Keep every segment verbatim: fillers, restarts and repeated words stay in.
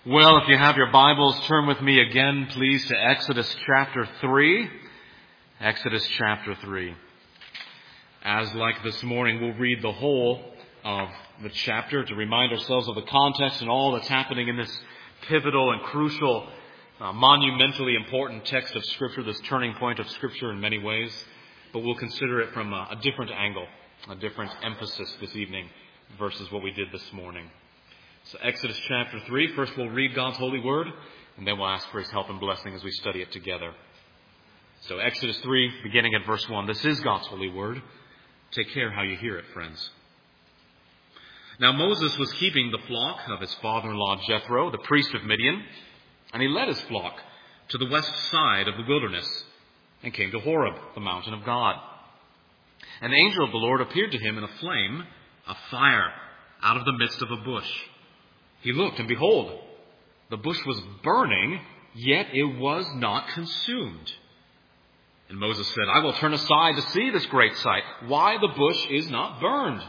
Well, if you have your Bibles, turn with me again, please, to Exodus chapter three. Exodus chapter three. As like this morning, we'll read the whole of the chapter to remind ourselves of the context and all that's happening in this pivotal and crucial, uh, monumentally important text of Scripture, this turning point of Scripture in many ways. But we'll consider it from a, a different angle, a different emphasis this evening versus what we did this morning. So Exodus chapter three, first we'll read God's holy word, and then we'll ask for His help and blessing as we study it together. So Exodus three, beginning at verse one. This is God's holy word. Take care how you hear it, friends. Now Moses was keeping the flock of his father-in-law Jethro, the priest of Midian, and he led his flock to the west side of the wilderness and came to Horeb, the mountain of God. An angel of the Lord appeared to him in a flame of fire out of the midst of a bush. He looked, and behold, the bush was burning, yet it was not consumed. And Moses said, I will turn aside to see this great sight, why the bush is not burned.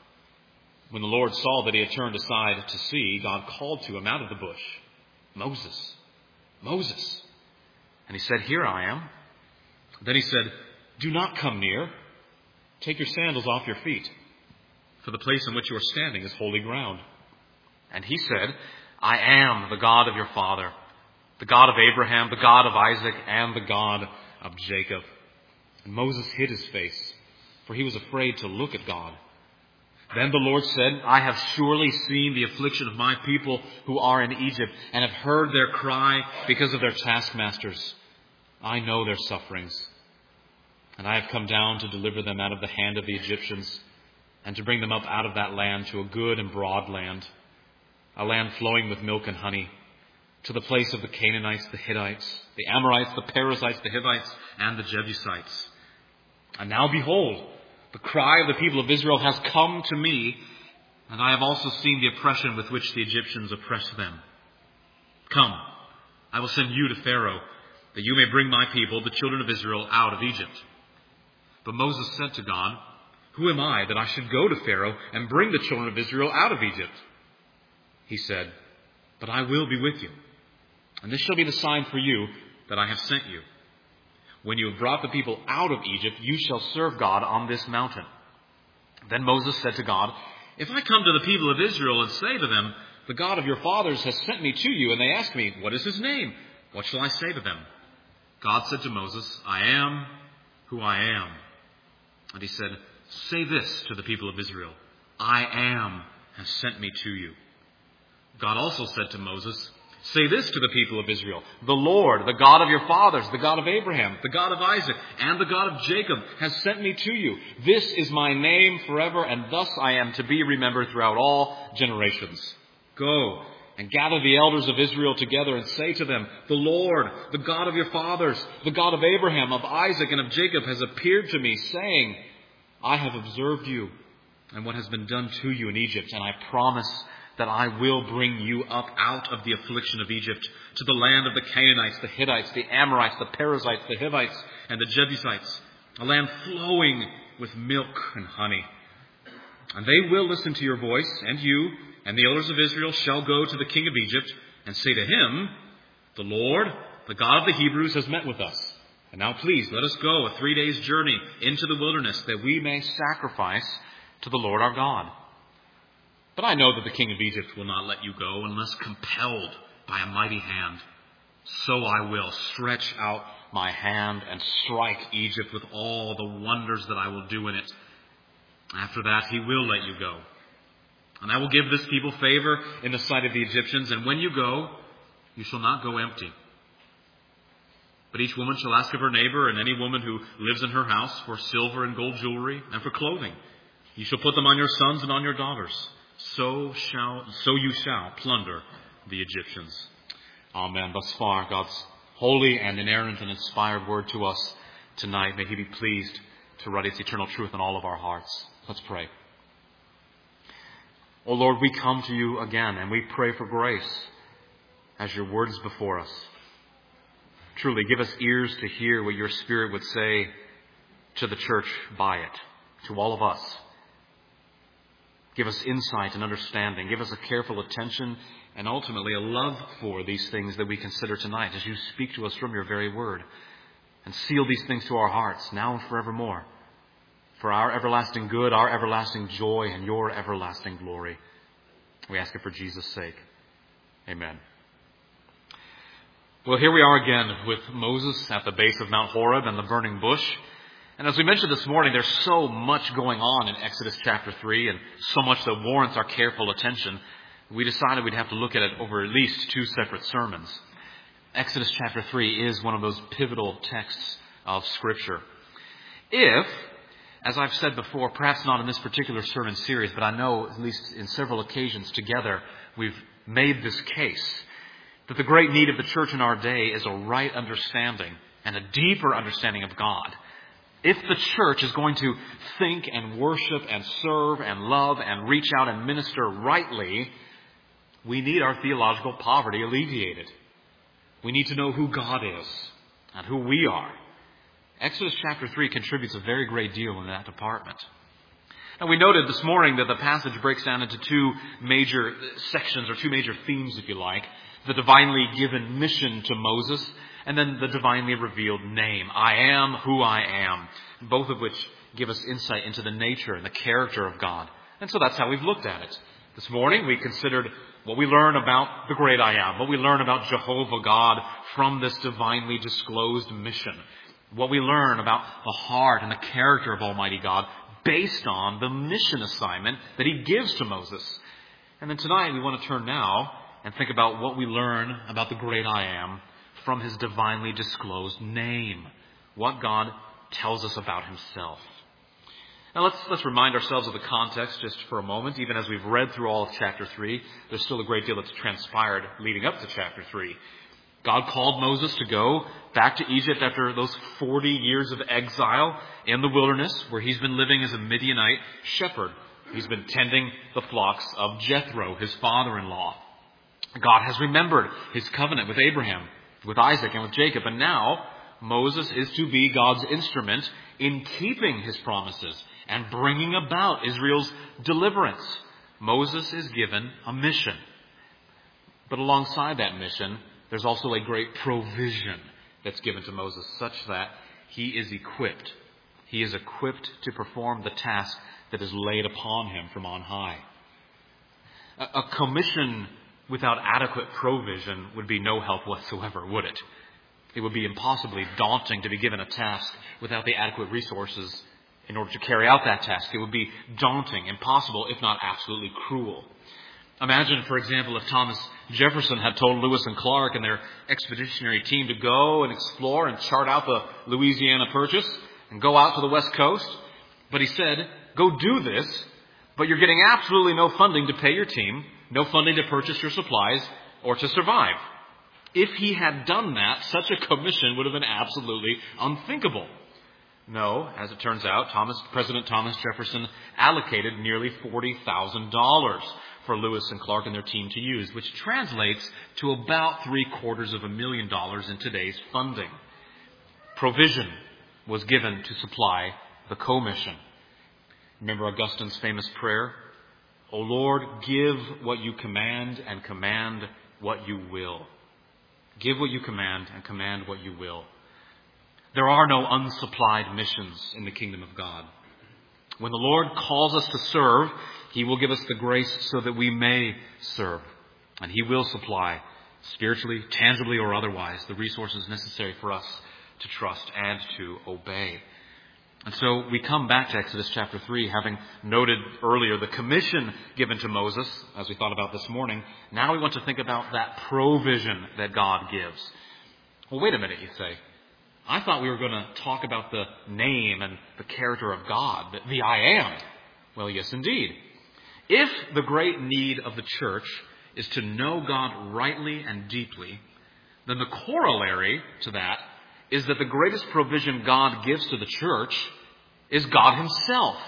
When the Lord saw that he had turned aside to see, God called to him out of the bush, Moses, Moses. And he said, Here I am. Then he said, Do not come near. Take your sandals off your feet, for the place in which you are standing is holy ground. And he said, I am the God of your father, the God of Abraham, the God of Isaac, and the God of Jacob. And Moses hid his face, for he was afraid to look at God. Then the Lord said, I have surely seen the affliction of my people who are in Egypt, and have heard their cry because of their taskmasters. I know their sufferings, and I have come down to deliver them out of the hand of the Egyptians, and to bring them up out of that land to a good and broad land, a land flowing with milk and honey, to the place of the Canaanites, the Hittites, the Amorites, the Perizzites, the Hivites, and the Jebusites. And now behold, the cry of the people of Israel has come to me, and I have also seen the oppression with which the Egyptians oppress them. Come, I will send you to Pharaoh, that you may bring my people, the children of Israel, out of Egypt. But Moses said to God, Who am I that I should go to Pharaoh and bring the children of Israel out of Egypt? He said, But I will be with you, and this shall be the sign for you that I have sent you. When you have brought the people out of Egypt, you shall serve God on this mountain. Then Moses said to God, If I come to the people of Israel and say to them, The God of your fathers has sent me to you, and they ask me, What is his name? What shall I say to them? God said to Moses, I am who I am. And he said, Say this to the people of Israel, I am has sent me to you. God also said to Moses, Say this to the people of Israel, The Lord, the God of your fathers, the God of Abraham, the God of Isaac, and the God of Jacob has sent me to you. This is my name forever, and thus I am to be remembered throughout all generations. Go and gather the elders of Israel together and say to them, The Lord, the God of your fathers, the God of Abraham, of Isaac, and of Jacob has appeared to me, saying, I have observed you and what has been done to you in Egypt, and I promise that I will bring you up out of the affliction of Egypt to the land of the Canaanites, the Hittites, the Amorites, the Perizzites, the Hivites, and the Jebusites, a land flowing with milk and honey. And they will listen to your voice, and you and the elders of Israel shall go to the king of Egypt and say to him, The Lord, the God of the Hebrews, has met with us. And now please let us go a three days journey into the wilderness, that we may sacrifice to the Lord our God. But I know that the king of Egypt will not let you go unless compelled by a mighty hand. So I will stretch out my hand and strike Egypt with all the wonders that I will do in it. After that, he will let you go. And I will give this people favor in the sight of the Egyptians. And when you go, you shall not go empty. But each woman shall ask of her neighbor and any woman who lives in her house for silver and gold jewelry and for clothing. You shall put them on your sons and on your daughters. So shall, so you shall plunder the Egyptians. Amen. Thus far, God's holy and inerrant and inspired word to us tonight. May He be pleased to write its eternal truth in all of our hearts. Let's pray. O Lord, we come to you again, and we pray for grace as your word is before us. Truly, give us ears to hear what your Spirit would say to the church by it, to all of us. Give us insight and understanding. Give us a careful attention and ultimately a love for these things that we consider tonight as you speak to us from your very word. And seal these things to our hearts now and forevermore, for our everlasting good, our everlasting joy, and your everlasting glory. We ask it for Jesus' sake. Amen. Well, here we are again with Moses at the base of Mount Horeb and the burning bush. And as we mentioned this morning, there's so much going on in Exodus chapter three, and so much that warrants our careful attention. We decided we'd have to look at it over at least two separate sermons. Exodus chapter three is one of those pivotal texts of Scripture. If, as I've said before, perhaps not in this particular sermon series, but I know at least in several occasions together, we've made this case that the great need of the church in our day is a right understanding and a deeper understanding of God. If the church is going to think and worship and serve and love and reach out and minister rightly, we need our theological poverty alleviated. We need to know who God is and who we are. Exodus chapter three contributes a very great deal in that department. Now, we noted this morning that the passage breaks down into two major sections, or two major themes, if you like. The divinely given mission to Moses, and then the divinely revealed name. I am who I am. Both of which give us insight into the nature and the character of God. And so that's how we've looked at it. This morning we considered what we learn about the great I am, what we learn about Jehovah God from this divinely disclosed mission, what we learn about the heart and the character of Almighty God based on the mission assignment that He gives to Moses. And then tonight we want to turn now and think about what we learn about the great I am from His divinely disclosed name, what God tells us about Himself. Now let's let's remind ourselves of the context just for a moment. Even as we've read through all of chapter three, there's still a great deal that's transpired leading up to chapter three. God called Moses to go back to Egypt after those forty years of exile in the wilderness, where he's been living as a Midianite shepherd. He's been tending the flocks of Jethro, his father-in-law. God has remembered His covenant with Abraham, with Isaac, and with Jacob, and now Moses is to be God's instrument in keeping His promises and bringing about Israel's deliverance. Moses is given a mission. But alongside that mission, there's also a great provision that's given to Moses, such that he is equipped. He is equipped to perform the task that is laid upon him from on high. A, a commission without adequate provision would be no help whatsoever, would it? It would be impossibly daunting to be given a task without the adequate resources in order to carry out that task. It would be daunting, impossible, if not absolutely cruel. Imagine, for example, if Thomas Jefferson had told Lewis and Clark and their expeditionary team to go and explore and chart out the Louisiana Purchase and go out to the West Coast. But he said, go do this, but you're getting absolutely no funding to pay your team, no funding to purchase your supplies or to survive. If he had done that, such a commission would have been absolutely unthinkable. No, as it turns out, Thomas, President Thomas Jefferson allocated nearly forty thousand dollars for Lewis and Clark and their team to use, which translates to about three quarters of a million dollars in today's funding. Provision was given to supply the commission. Remember Augustine's famous prayer? O Lord, give what you command and command what you will. Give what you command and command what you will. There are no unsupplied missions in the kingdom of God. When the Lord calls us to serve, He will give us the grace so that we may serve. And He will supply, spiritually, tangibly, or otherwise, the resources necessary for us to trust and to obey. And so we come back to Exodus chapter three, having noted earlier the commission given to Moses, as we thought about this morning. Now we want to think about that provision that God gives. Well, wait a minute, you say. I thought we were going to talk about the name and the character of God, the, the I am. Well, yes, indeed. If the great need of the church is to know God rightly and deeply, then the corollary to that is that the greatest provision God gives to the church is God Himself.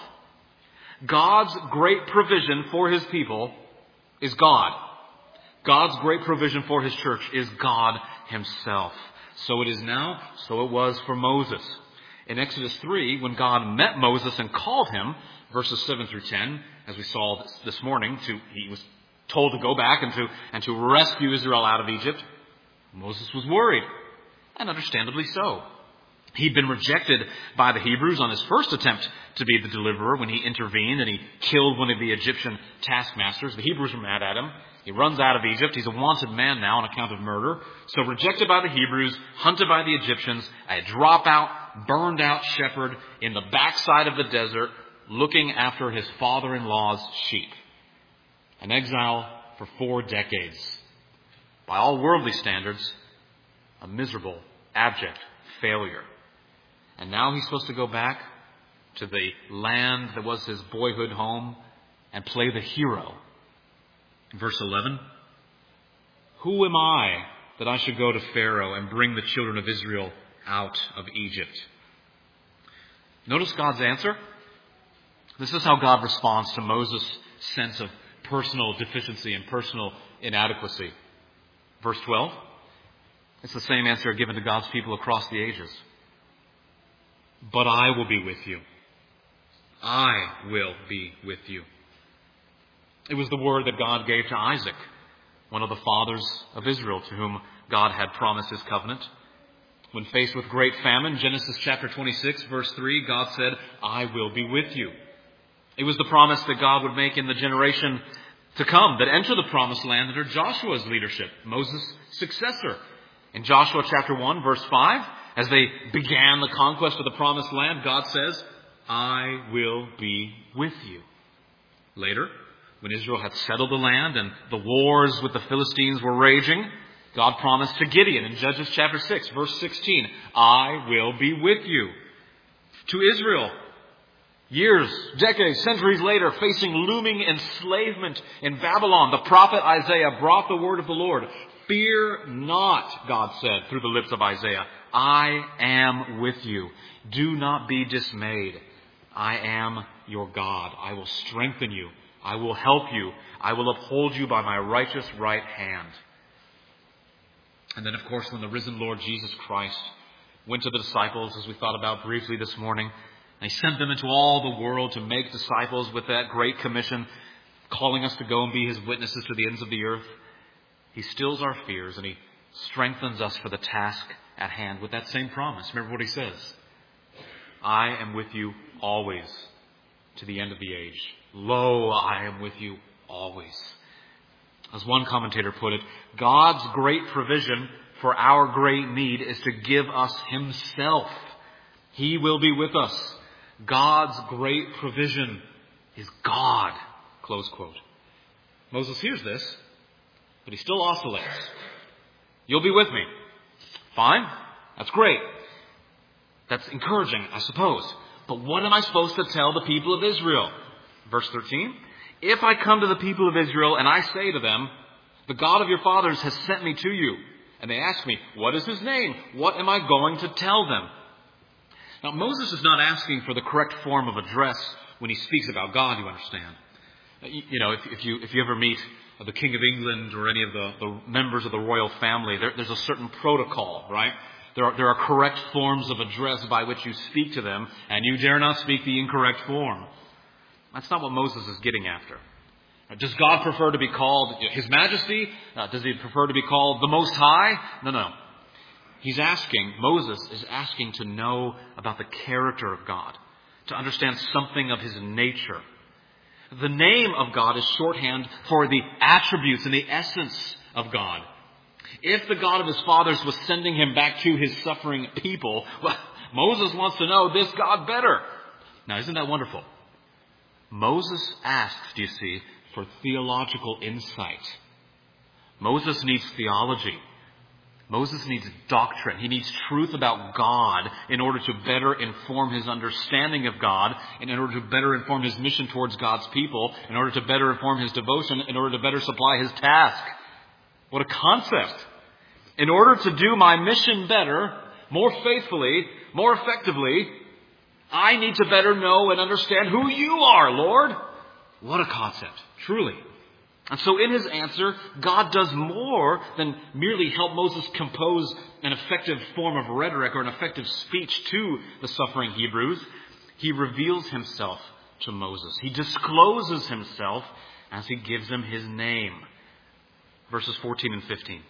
God's great provision for His people is God. God's great provision for His church is God Himself. So it is now, so it was for Moses. In Exodus three, when God met Moses and called him, verses seven through ten, as we saw this, this morning, to he was told to go back and to, and to rescue Israel out of Egypt, Moses was worried, and understandably so. He'd been rejected by the Hebrews on his first attempt to be the deliverer when he intervened and he killed one of the Egyptian taskmasters. The Hebrews were mad at him. He runs out of Egypt. He's a wanted man now on account of murder. So rejected by the Hebrews, hunted by the Egyptians, a dropout, burned out shepherd in the backside of the desert, looking after his father-in-law's sheep. An exile for four decades. By all worldly standards, a miserable, abject failure. And now he's supposed to go back to the land that was his boyhood home and play the hero. Verse eleven, who am I that I should go to Pharaoh and bring the children of Israel out of Egypt? Notice God's answer. This is how God responds to Moses' sense of personal deficiency and personal inadequacy. Verse twelve, it's the same answer given to God's people across the ages. But I will be with you. I will be with you. It was the word that God gave to Isaac, one of the fathers of Israel, to whom God had promised his covenant. When faced with great famine, Genesis chapter twenty-six, verse three, God said, I will be with you. It was the promise that God would make in the generation to come that enter the promised land under Joshua's leadership, Moses' successor. In Joshua chapter one, verse five, as they began the conquest of the promised land, God says, I will be with you. Later, when Israel had settled the land and the wars with the Philistines were raging, God promised to Gideon in Judges chapter six, verse sixteen, I will be with you. To Israel, years, decades, centuries later, facing looming enslavement in Babylon, the prophet Isaiah brought the word of the Lord. Fear not, God said through the lips of Isaiah. I am with you. Do not be dismayed. I am your God. I will strengthen you. I will help you. I will uphold you by my righteous right hand. And then, of course, when the risen Lord Jesus Christ went to the disciples, as we thought about briefly this morning, and he sent them into all the world to make disciples with that great commission, calling us to go and be his witnesses to the ends of the earth. He stills our fears and he strengthens us for the task at hand with that same promise. Remember what he says. I am with you always to the end of the age. Lo, I am with you always. As one commentator put it, God's great provision for our great need is to give us himself. He will be with us. God's great provision is God. Close quote. Moses hears this, but he still oscillates. You'll be with me. Fine. That's great. That's encouraging, I suppose. But what am I supposed to tell the people of Israel? Verse thirteen. If I come to the people of Israel and I say to them, the God of your fathers has sent me to you, and they ask me, what is his name? What am I going to tell them? Now, Moses is not asking for the correct form of address when he speaks about God, you understand. You know, if, if you if you ever meet the King of England or any of the, the members of the royal family, there, there's a certain protocol, right? There are, there are correct forms of address by which you speak to them, and you dare not speak the incorrect form. That's not what Moses is getting after. Does God prefer to be called His Majesty? Uh, does he prefer to be called the Most High? No, no. He's asking, Moses is asking to know about the character of God, to understand something of his nature. The name of God is shorthand for the attributes and the essence of God. If the God of his fathers was sending him back to his suffering people, well, Moses wants to know this God better. Now, isn't that wonderful? Moses asks, do you see, for theological insight. Moses needs theology. Moses needs doctrine. He needs truth about God in order to better inform his understanding of God, and in order to better inform his mission towards God's people, in order to better inform his devotion, in order to better supply his task. What a concept. In order to do my mission better, more faithfully, more effectively, I need to better know and understand who you are, Lord. What a concept, truly. And so in his answer, God does more than merely help Moses compose an effective form of rhetoric or an effective speech to the suffering Hebrews. He reveals himself to Moses. He discloses himself as he gives them his name. Verses fourteen and fifteen.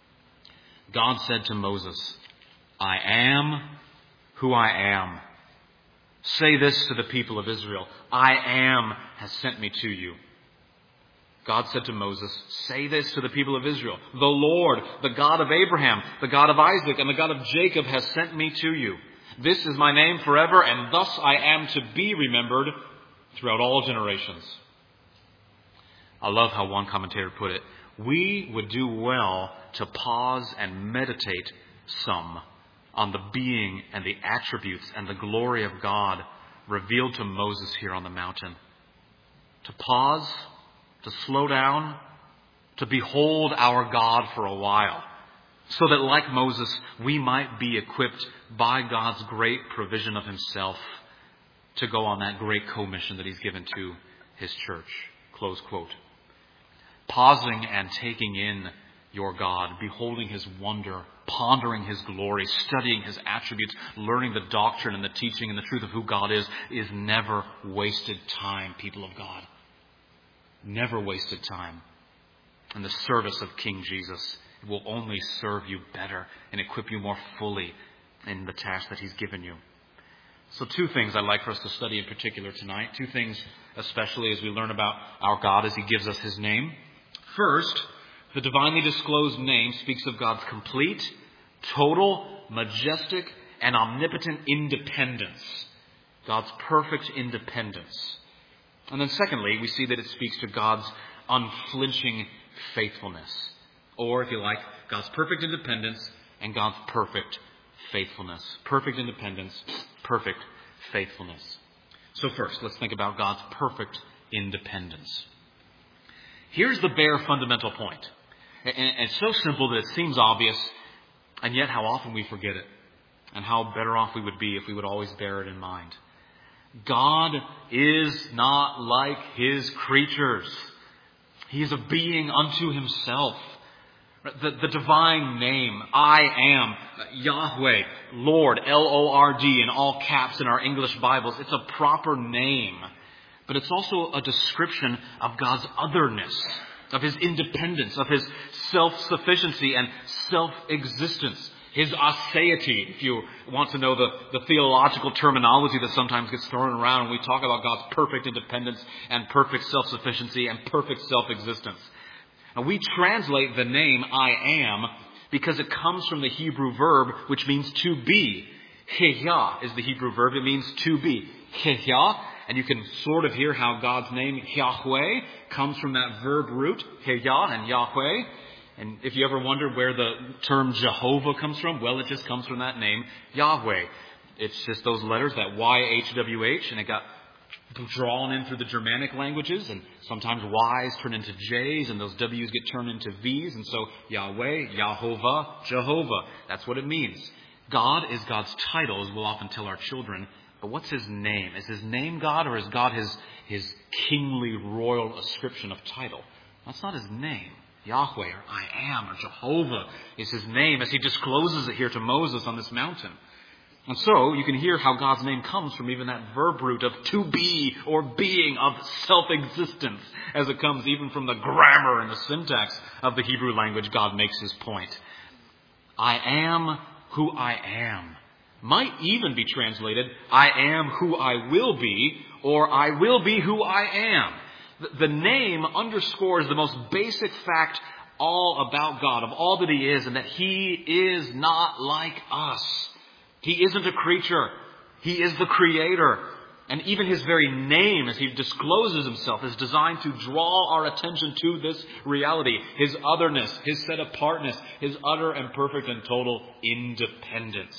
God said to Moses, I am who I am. Say this to the people of Israel, I am has sent me to you. God said to Moses, say this to the people of Israel, the Lord, the God of Abraham, the God of Isaac, and the God of Jacob has sent me to you. This is my name forever, and thus I am to be remembered throughout all generations. I love how one commentator put it. We would do well to pause and meditate some on the being and the attributes and the glory of God revealed to Moses here on the mountain. To pause, to slow down, to behold our God for a while, so that like Moses, we might be equipped by God's great provision of himself to go on that great commission that he's given to his church. Close quote. Pausing and taking in your God, beholding his wonder, pondering his glory, studying his attributes, learning the doctrine and the teaching and the truth of who God is, is never wasted time, people of God. Never wasted time. In the service of King Jesus, it will only serve you better and equip you more fully in the task that he's given you. So two things I'd like for us to study in particular tonight. Two things especially as we learn about our God as he gives us his name. First, the divinely disclosed name speaks of God's complete, total, majestic, and omnipotent independence. God's perfect independence. And then secondly, we see that it speaks to God's unflinching faithfulness. Or, if you like, God's perfect independence and God's perfect faithfulness. Perfect independence, perfect faithfulness. So first, let's think about God's perfect independence. Here's the bare fundamental point. And it's so simple that it seems obvious, and yet how often we forget it. And how better off we would be if we would always bear it in mind. God is not like his creatures. He is a being unto himself. The, the divine name, I am, Yahweh, Lord, L O R D in all caps in our English Bibles. It's a proper name. But it's also a description of God's otherness, of his independence, of his self-sufficiency and self-existence. His aseity, if you want to know the, the theological terminology that sometimes gets thrown around when we talk about God's perfect independence and perfect self-sufficiency and perfect self-existence. And we translate the name I am because it comes from the Hebrew verb which means to be. Heyah is the Hebrew verb. It means to be. Heyah. And you can sort of hear how God's name, Yahweh, comes from that verb root, Heyah and Yahweh. And if you ever wondered where the term Jehovah comes from, well, it just comes from that name, Yahweh. It's just those letters, that Y H W H, and it got drawn in through the Germanic languages, and sometimes Y's turn into J's, and those W's get turned into V's, and so Yahweh, Yahovah, Jehovah. That's what it means. God is God's title, as we'll often tell our children. But what's his name? Is his name God, or is God his, his kingly royal ascription of title? That's not his name. Yahweh, or I am, or Jehovah is his name as he discloses it here to Moses on this mountain. And so you can hear how God's name comes from even that verb root of to be or being, of self-existence, as it comes even from the grammar and the syntax of the Hebrew language. God makes his point. I am who I am. Might even be translated, I am who I will be, or I will be who I am. The name underscores the most basic fact all about God, of all that he is, and that he is not like us. He isn't a creature. He is the creator. And even his very name, as he discloses himself, is designed to draw our attention to this reality. His otherness, his set-apartness, his utter and perfect and total independence.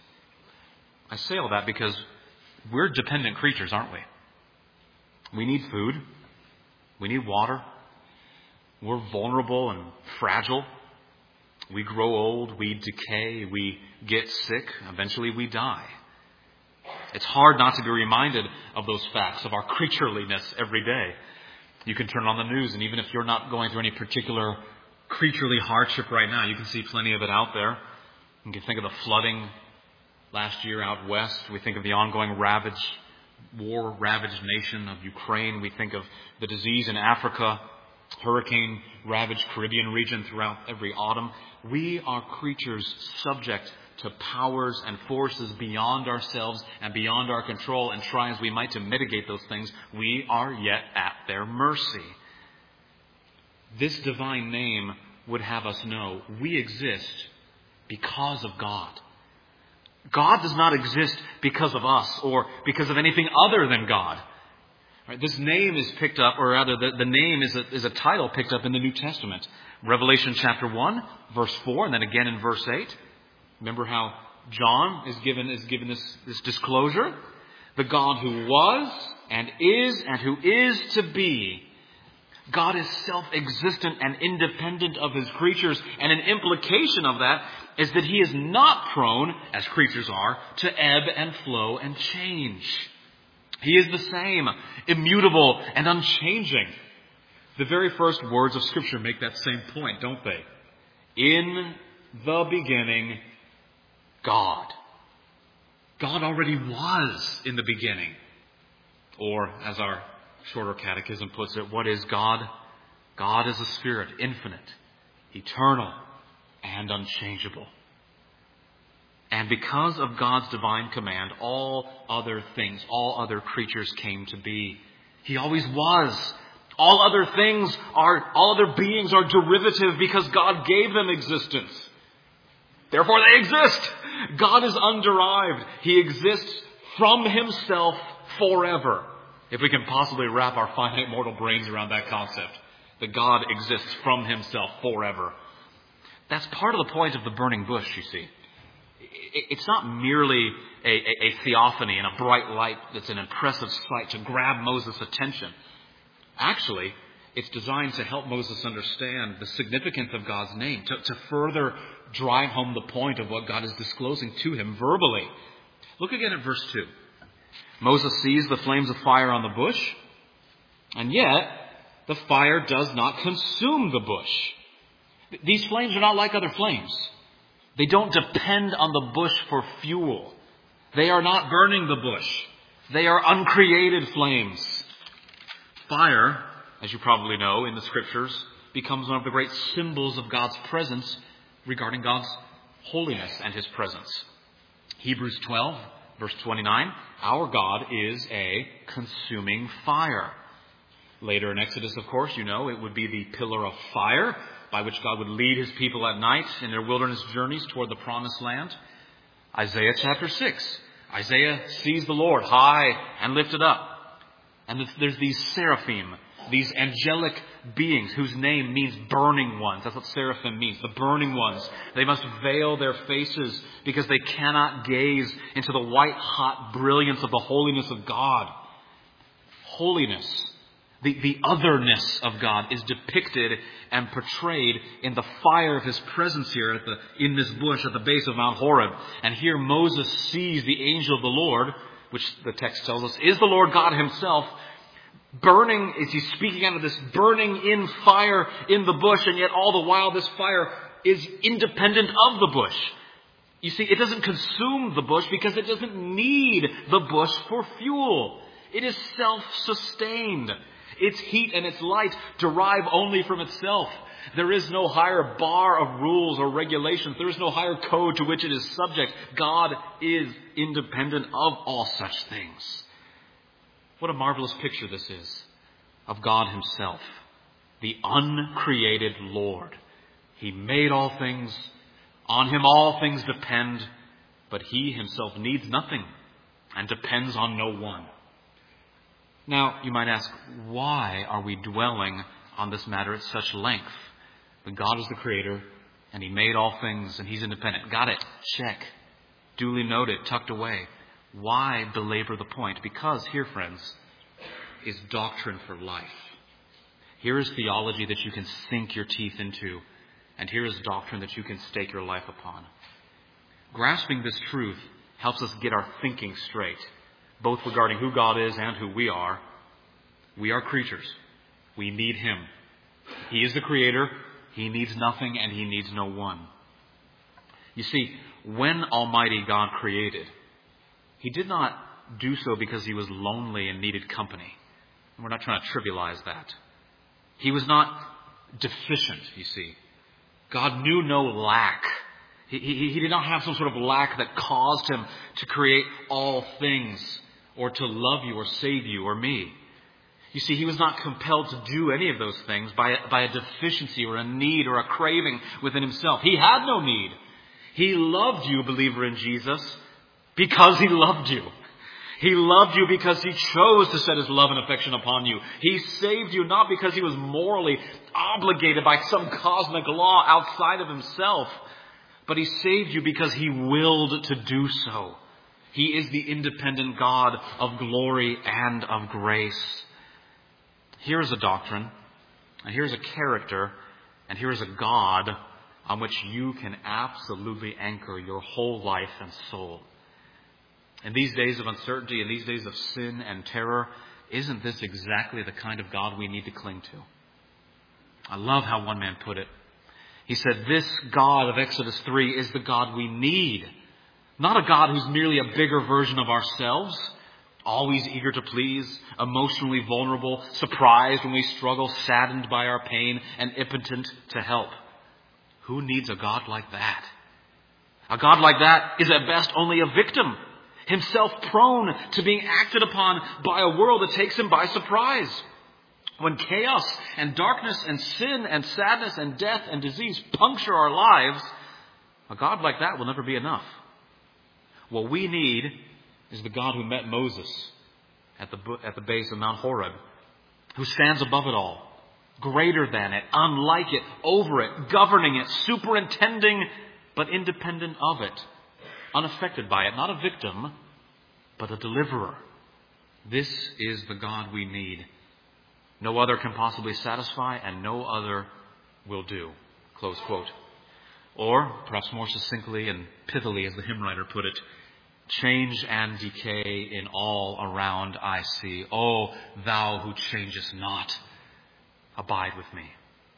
I say all that because we're dependent creatures, aren't we? We need food. We need water. We're vulnerable and fragile. We grow old. We decay. We get sick. Eventually we die. It's hard not to be reminded of those facts, of our creatureliness every day. You can turn on the news, and even if you're not going through any particular creaturely hardship right now, you can see plenty of it out there. You can think of the flooding last year out west. We think of the ongoing ravage war-ravaged nation of Ukraine. We think of the disease in Africa, hurricane-ravaged Caribbean region throughout every autumn. We are creatures subject to powers and forces beyond ourselves and beyond our control, and try as we might to mitigate those things, we are yet at their mercy. This divine name would have us know we exist because of God. God does not exist because of us or because of anything other than God. Right, this name is picked up, or rather the, the name is a, is a title picked up in the New Testament. Revelation chapter one, verse four, and then again in verse eight. Remember how John is given, is given this, this disclosure? The God who was and is and who is to be. God is self-existent and independent of his creatures, and an implication of that is that he is not prone, as creatures are, to ebb and flow and change. He is the same, immutable and unchanging. The very first words of Scripture make that same point, don't they? In the beginning, God. God already was in the beginning. Or, as our shorter catechism puts it, what is God? God is a spirit, infinite, eternal, and unchangeable. And because of God's divine command, all other things, all other creatures came to be. He always was. All other things are, all other beings are derivative because God gave them existence. Therefore they exist. God is underived. He exists from himself forever. If we can possibly wrap our finite mortal brains around that concept, that God exists from himself forever. That's part of the point of the burning bush, you see. It's not merely a, a, a theophany and a bright light that's an impressive sight to grab Moses' attention. Actually, it's designed to help Moses understand the significance of God's name, to, to further drive home the point of what God is disclosing to him verbally. Look again at verse two. Moses sees the flames of fire on the bush, and yet the fire does not consume the bush. These flames are not like other flames. They don't depend on the bush for fuel. They are not burning the bush. They are uncreated flames. Fire, as you probably know in the Scriptures, becomes one of the great symbols of God's presence regarding God's holiness and his presence. Hebrews twelve, verse twenty-nine, our God is a consuming fire. Later in Exodus, of course, you know, it would be the pillar of fire by which God would lead his people at night in their wilderness journeys toward the promised land. Isaiah chapter six. Isaiah sees the Lord high and lifted up. And there's these seraphim, these angelic beings whose name means burning ones. That's what seraphim means, the burning ones. They must veil their faces because they cannot gaze into the white-hot brilliance of the holiness of God. Holiness, the, the otherness of God, is depicted and portrayed in the fire of his presence here at the, in this bush at the base of Mount Horeb. And here Moses sees the angel of the Lord, which the text tells us is the Lord God himself, burning, is he speaking out of this burning in fire in the bush, and yet all the while this fire is independent of the bush. You see, it doesn't consume the bush because it doesn't need the bush for fuel. It is self-sustained. Its heat and its light derive only from itself. There is no higher bar of rules or regulations. There is no higher code to which it is subject. God is independent of all such things. What a marvelous picture this is of God himself, the uncreated Lord. He made all things. On him all things depend, but he himself needs nothing and depends on no one. Now, you might ask, why are we dwelling on this matter at such length? But God is the creator, and he made all things, and he's independent. Got it. Check. Duly noted, tucked away. Why belabor the point? Because here, friends, is doctrine for life. Here is theology that you can sink your teeth into, and here is doctrine that you can stake your life upon. Grasping this truth helps us get our thinking straight, both regarding who God is and who we are. We are creatures. We need him. He is the creator. He needs nothing and he needs no one. You see, when Almighty God created, he did not do so because he was lonely and needed company. And we're not trying to trivialize that. He was not deficient, you see. God knew no lack. He, he, he did not have some sort of lack that caused him to create all things or to love you or save you or me. You see, he was not compelled to do any of those things by a, by a deficiency or a need or a craving within himself. He had no need. He loved you, believer in Jesus, because he loved you. He loved you because he chose to set his love and affection upon you. He saved you not because he was morally obligated by some cosmic law outside of himself, but he saved you because he willed to do so. He is the independent God of glory and of grace. Here's a doctrine, and here's a character, and here's a God on which you can absolutely anchor your whole life and soul. In these days of uncertainty, in these days of sin and terror, isn't this exactly the kind of God we need to cling to? I love how one man put it. He said, this God of Exodus three is the God we need. Not a God who's merely a bigger version of ourselves, always eager to please, emotionally vulnerable, surprised when we struggle, saddened by our pain, and impotent to help. Who needs a God like that? A God like that is at best only a victim, himself prone to being acted upon by a world that takes him by surprise. When chaos and darkness and sin and sadness and death and disease puncture our lives, a God like that will never be enough. What we need is the God who met Moses at the, at the base of Mount Horeb, who stands above it all, greater than it, unlike it, over it, governing it, superintending, but independent of it, unaffected by it, not a victim, but a deliverer. This is the God we need. No other can possibly satisfy, and no other will do. Close quote. Or, perhaps more succinctly and pithily, as the hymn writer put it, change and decay in all around I see. O thou who changest not, abide with me.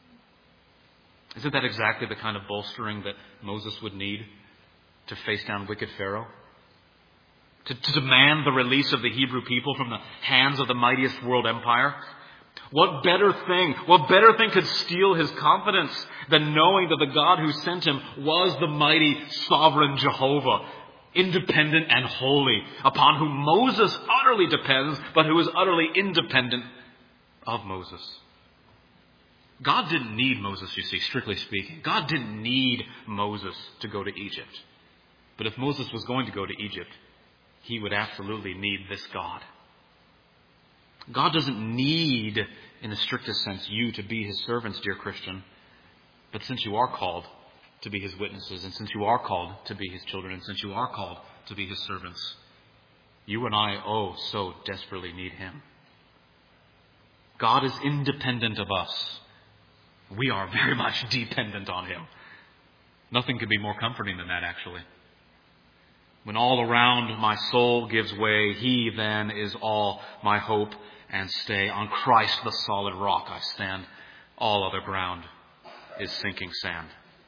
Isn't that exactly the kind of bolstering that Moses would need to face down wicked Pharaoh? To, to demand the release of the Hebrew people from the hands of the mightiest world empire? What better thing, what better thing could steal his confidence than knowing that the God who sent him was the mighty sovereign Jehovah, independent and holy, upon whom Moses utterly depends, but who is utterly independent of Moses. God didn't need Moses, you see, strictly speaking. God didn't need Moses to go to Egypt. But if Moses was going to go to Egypt, he would absolutely need this God. God doesn't need, in the strictest sense, you to be his servants, dear Christian. But since you are called to be his witnesses, and since you are called to be his children, and since you are called to be his servants, you and I, oh, so desperately need him. God is independent of us. We are very much dependent on him. Nothing could be more comforting than that, actually. When all around my soul gives way, he then is all my hope and stay. On Christ the solid rock I stand. All other ground is sinking sand.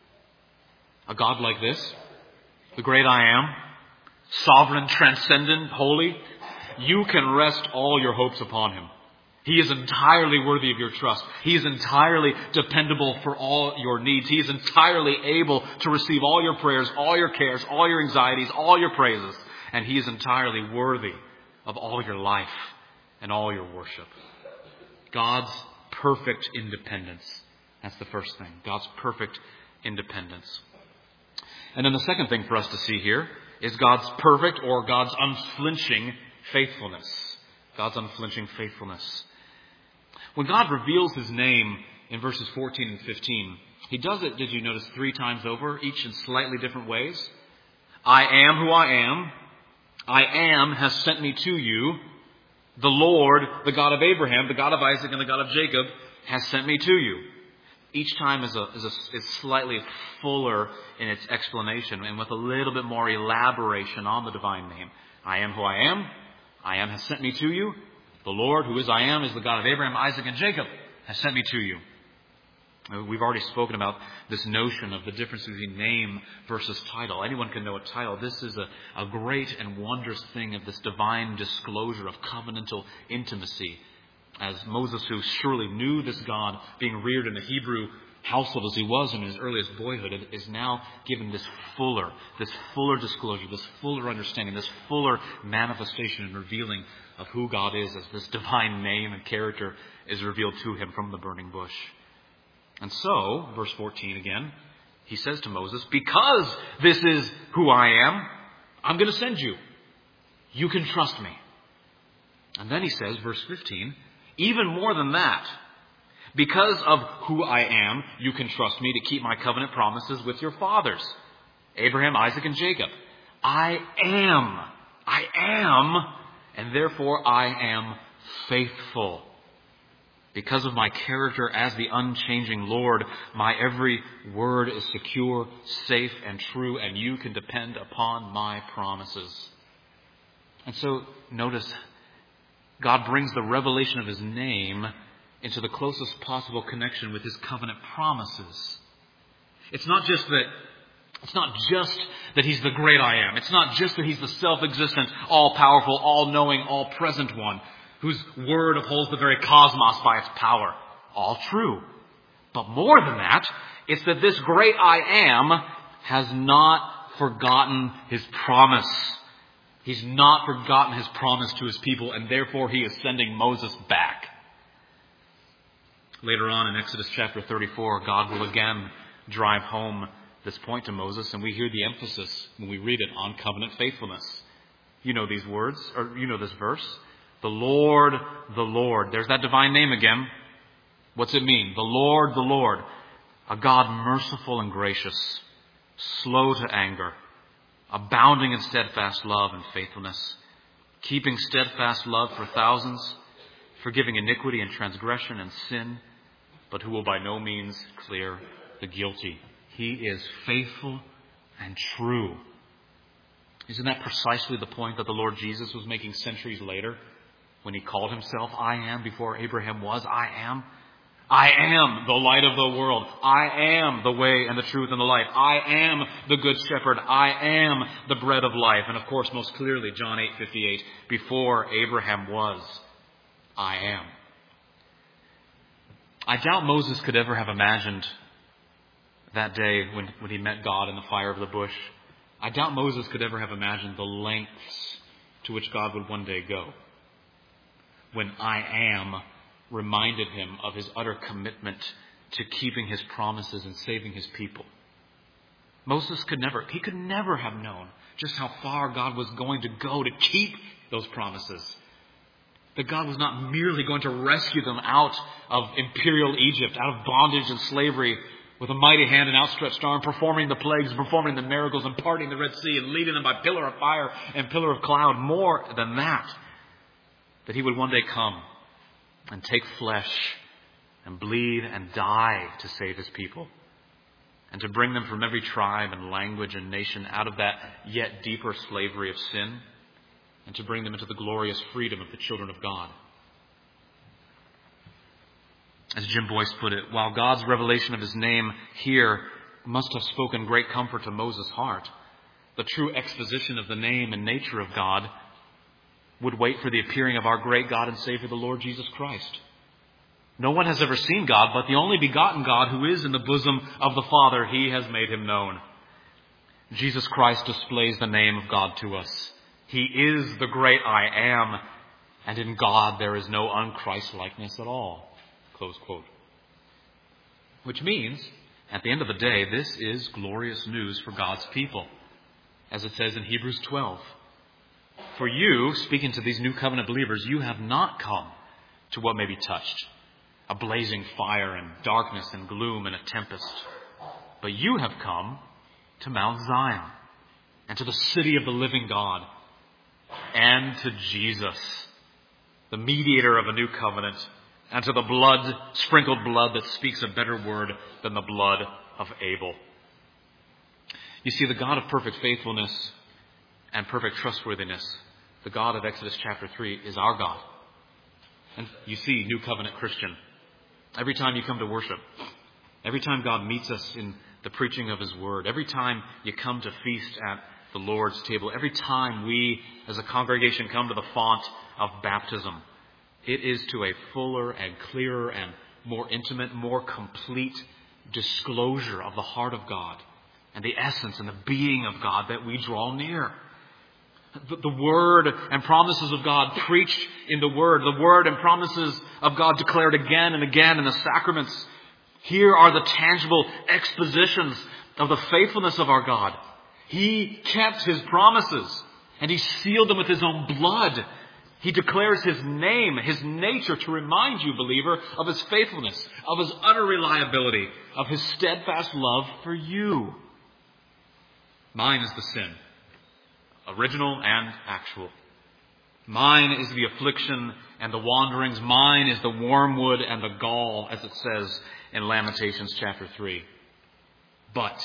A God like this, the great I am, sovereign, transcendent, holy, you can rest all your hopes upon him. He is entirely worthy of your trust. He is entirely dependable for all your needs. He is entirely able to receive all your prayers, all your cares, all your anxieties, all your praises. And he is entirely worthy of all your life and all your worship. God's perfect independence. That's the first thing. God's perfect independence. And then the second thing for us to see here is God's perfect or God's unflinching faithfulness. God's unflinching faithfulness. When God reveals his name in verses fourteen and fifteen, he does it, did you notice, three times over, each in slightly different ways. I am who I am. I am has sent me to you. The Lord, the God of Abraham, the God of Isaac, and the God of Jacob, has sent me to you. Each time is, a, is, a, is slightly fuller in its explanation and with a little bit more elaboration on the divine name. I am who I am. I am has sent me to you. The Lord, who is I am, is the God of Abraham, Isaac, and Jacob, has sent me to you. We've already spoken about this notion of the difference between name versus title. Anyone can know a title. This is a, a great and wondrous thing of this divine disclosure of covenantal intimacy. As Moses, who surely knew this God, being reared in a Hebrew household as he was in his earliest boyhood, is now given this fuller, this fuller disclosure, this fuller understanding, this fuller manifestation and revealing of who God is as this divine name and character is revealed to him from the burning bush. And so, verse fourteen again, he says to Moses, because this is who I am, I'm going to send you. You can trust me. And then he says, verse fifteen, even more than that, because of who I am, you can trust me to keep my covenant promises with your fathers, Abraham, Isaac, and Jacob. I am, I am, and therefore I am faithful. Because of my character as the unchanging Lord, my every word is secure, safe, and true, and you can depend upon my promises. And so, notice, God brings the revelation of his name into the closest possible connection with his covenant promises. It's not just that It's not just that he's the great I am. It's not just that he's the self-existent, all-powerful, all-knowing, all-present one, whose word upholds the very cosmos by its power. All true. But more than that, it's that this great I am has not forgotten his promise. He's not forgotten his promise to his people, and therefore he is sending Moses back. Later on in Exodus chapter thirty-four, God will again drive home this point to Moses, and we hear the emphasis when we read it on covenant faithfulness. You know these words, or you know this verse. The Lord, the Lord. There's that divine name again. What's it mean? The Lord, the Lord. A God merciful and gracious, slow to anger, abounding in steadfast love and faithfulness, keeping steadfast love for thousands, forgiving iniquity and transgression and sin, but who will by no means clear the guilty. He is faithful and true. Isn't that precisely the point that the Lord Jesus was making centuries later when he called himself I am before Abraham was I am? I am the light of the world. I am the way and the truth and the life. I am the good shepherd. I am the bread of life. And of course, most clearly, John eight fifty-eight, before Abraham was, I am. I doubt Moses could ever have imagined that day when, when he met God in the fire of the bush. I doubt Moses could ever have imagined the lengths to which God would one day go when I am reminded him of his utter commitment to keeping his promises and saving his people. Moses could never, he could never have known just how far God was going to go to keep those promises. That God was not merely going to rescue them out of imperial Egypt, out of bondage and slavery, with a mighty hand and outstretched arm, performing the plagues, performing the miracles, and parting the Red Sea, and leading them by pillar of fire and pillar of cloud. More than that, that he would one day come and take flesh and bleed and die to save his people, and to bring them from every tribe and language and nation out of that yet deeper slavery of sin, and to bring them into the glorious freedom of the children of God. As Jim Boyce put it, while God's revelation of his name here must have spoken great comfort to Moses' heart, the true exposition of the name and nature of God would wait for the appearing of our great God and Savior, the Lord Jesus Christ. No one has ever seen God, but the only begotten God who is in the bosom of the Father, he has made him known. Jesus Christ displays the name of God to us. He is the great I am, and in God there is no unChristlikeness at all. Close quote. Which means, at the end of the day, this is glorious news for God's people. As it says in Hebrews twelve, for you, speaking to these new covenant believers, you have not come to what may be touched, a blazing fire and darkness and gloom and a tempest, but you have come to Mount Zion and to the city of the living God and to Jesus, the mediator of a new covenant, and to the blood, sprinkled blood that speaks a better word than the blood of Abel. You see, the God of perfect faithfulness and perfect trustworthiness, the God of Exodus chapter three, is our God. And you see, New Covenant Christian, every time you come to worship, Every time God meets us in the preaching of His Word, every time you come to feast at the Lord's table, every time we as a congregation come to the font of baptism, it is to a fuller and clearer and more intimate, more complete disclosure of the heart of God and the essence and the being of God that we draw near. The, the Word and promises of God preached in the Word, the Word and promises of God declared again and again in the sacraments. Here are the tangible expositions of the faithfulness of our God. He kept His promises and He sealed them with His own blood. He declares His name, His nature to remind you, believer, of His faithfulness, of His utter reliability, of His steadfast love for you. Mine is the sin, original and actual. Mine is the affliction and the wanderings. Mine is the wormwood and the gall, as it says in Lamentations chapter three. But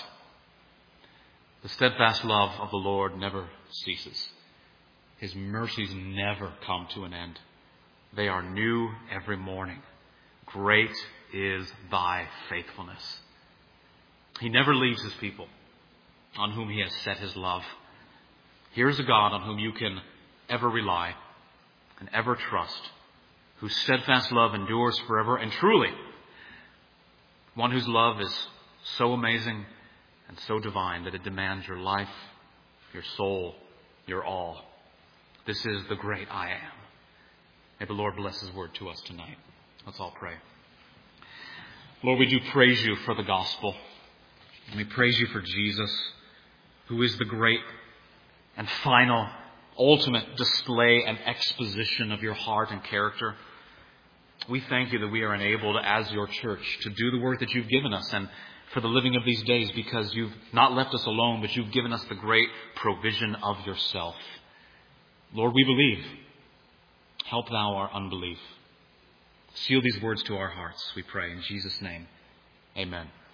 the steadfast love of the Lord never ceases. His mercies never come to an end. They are new every morning. Great is thy faithfulness. He never leaves His people on whom He has set His love. Here's a God on whom you can ever rely and ever trust, whose steadfast love endures forever, and truly, one whose love is so amazing and so divine that it demands your life, your soul, your all. This is the great I am. May the Lord bless His word to us tonight. Let's all pray. Lord, we do praise You for the gospel. And we praise You for Jesus, who is the great and final, ultimate display and exposition of Your heart and character. We thank You that we are enabled as Your church to do the work that You've given us and for the living of these days, because You've not left us alone, but You've given us the great provision of Yourself. Lord, we believe. Help Thou our unbelief. Seal these words to our hearts, we pray in Jesus' name. Amen.